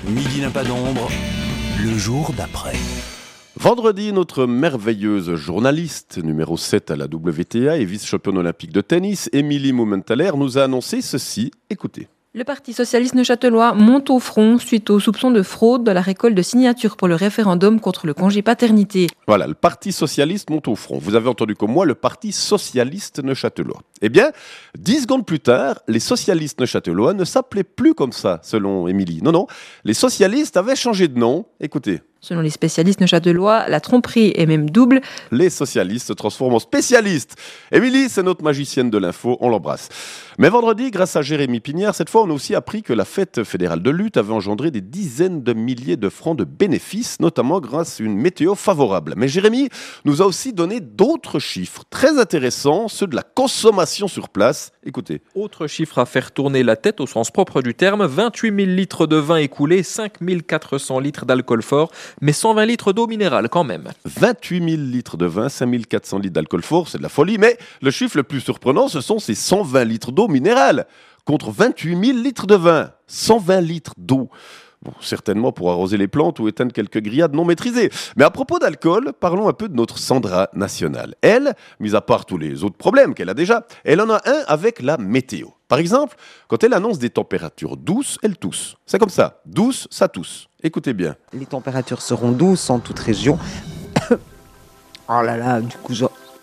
Midi n'a pas d'ombre, le jour d'après. Vendredi, notre merveilleuse journaliste, numéro 7 à la WTA et vice-championne olympique de tennis, Émilie Mumenthaler, nous a annoncé ceci. Écoutez. Le Parti socialiste neuchâtelois monte au front suite aux soupçons de fraude dans la récolte de signatures pour le référendum contre le congé paternité. Voilà, le Parti socialiste monte au front. Vous avez entendu comme moi le Parti socialiste neuchâtelois. Eh bien, 10 secondes plus tard, les socialistes neuchâtelois ne s'appelaient plus comme ça, selon Émilie. Non, les socialistes avaient changé de nom. Écoutez. Selon les spécialistes neuchâtelois, la tromperie est même double. Les socialistes se transforment en spécialistes. Émilie, c'est notre magicienne de l'info, on l'embrasse. Mais vendredi, grâce à Jérémy Pignard, cette fois, on a aussi appris que la fête fédérale de lutte avait engendré des dizaines de milliers de francs de bénéfices, notamment grâce à une météo favorable. Mais Jérémy nous a aussi donné d'autres chiffres très intéressants, ceux de la consommation sur place. Écoutez. Autre chiffre à faire tourner la tête au sens propre du terme, 28 000 litres de vin écoulés, 5 400 litres d'alcool fort, mais 120 litres d'eau minérale quand même. 28 000 litres de vin, 5 400 litres d'alcool fort, c'est de la folie, mais le chiffre le plus surprenant, ce sont ces 120 litres d'eau minérale, contre 28 000 litres de vin, 120 litres d'eau. Bon, certainement pour arroser les plantes ou éteindre quelques grillades non maîtrisées. Mais à propos d'alcool, parlons un peu de notre Sandra nationale. Elle, mis à part tous les autres problèmes qu'elle a déjà, elle en a un avec la météo. Par exemple, quand elle annonce des températures douces, elle tousse. C'est comme ça, douce, ça tousse. Écoutez bien. Les températures seront douces en toute région. Oh là là, du coup,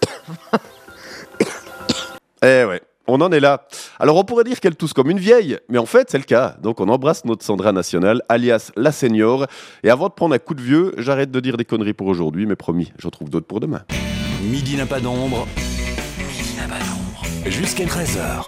Eh ouais. On en est là. Alors on pourrait dire qu'elle tousse comme une vieille, mais en fait c'est le cas. Donc on embrasse notre Sandra nationale, alias la senior. Et avant de prendre un coup de vieux, j'arrête de dire des conneries pour aujourd'hui, mais promis, j'en trouve d'autres pour demain. Midi n'a pas d'ombre, midi n'a pas d'ombre, jusqu'à 13h.